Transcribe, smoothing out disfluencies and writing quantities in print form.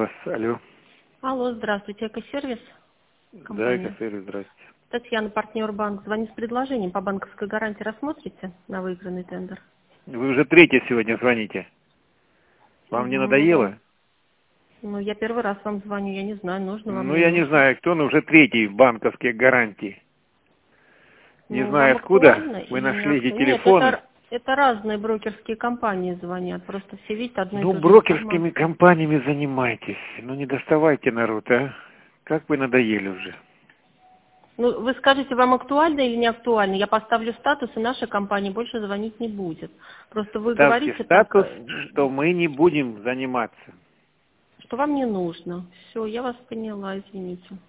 вас. Алло. Алло, здравствуйте, Экосервис? Да, Компания. Экосервис, здравствуйте. Татьяна, партнер банк. Звоню с предложением по банковской гарантии. Рассмотрите на выигранный тендер? Вы уже третий сегодня звоните. Вам не надоело? Ну, я первый раз вам звоню, я не знаю, нужно вам, Ну, не я не нужно. знаю, кто, но уже третий в банковские гарантии. Не Ну, знаю, вам откуда актуально вы или не нашли эти актуально? Нет, телефоны. это разные брокерские компании звонят. Просто все видят одну и Ну, ту же брокерскими информацию. компаниями занимайтесь. Ну, не доставайте народ, а. Как вы надоели уже. Ну, вы скажите, вам актуально или не актуально? Я поставлю статус, и наша компания больше звонить не будет. Просто вы Ставьте говорите так, статус, что мы не будем заниматься. что вам не нужно. Все, я вас поняла, извините.